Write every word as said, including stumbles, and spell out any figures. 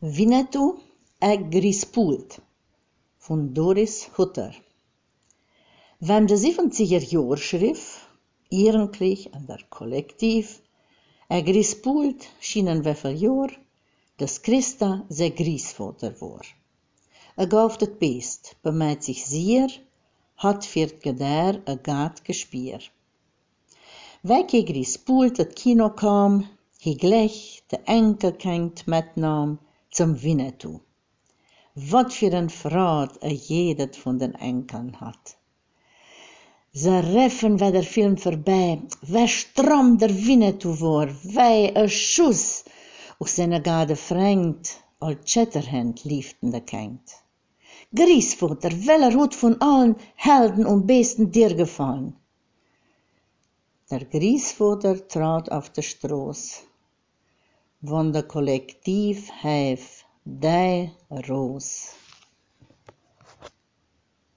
Winnetou en Griespoeld von Doris Hutter. Wenn de zeventiger Jahr schrift, eigentlich an der Kollektiv, en Griespoeld schienen weveel Jahr, dass Christa se Griesvater war. Er gaf het beest, bemeid sich sehr, hat für Gedär a Gat gespier. Welke Griespoeld het Kino kam, he gleich de Enkelkind metnam zum Winnetou. Wat für ein Fraud er jedet von den Enkeln hat. Ze reffen bij der Film voorbij, wie stram der Winnetou war, wie een Schuss, och seine gade Freund, al Chatterhand lieften de Kind. Griesvater, weller hat von allen Helden und Besten dir gefallen. Der Griesvater trat auf de Straße, wann de Kollektiv heif, die Roos.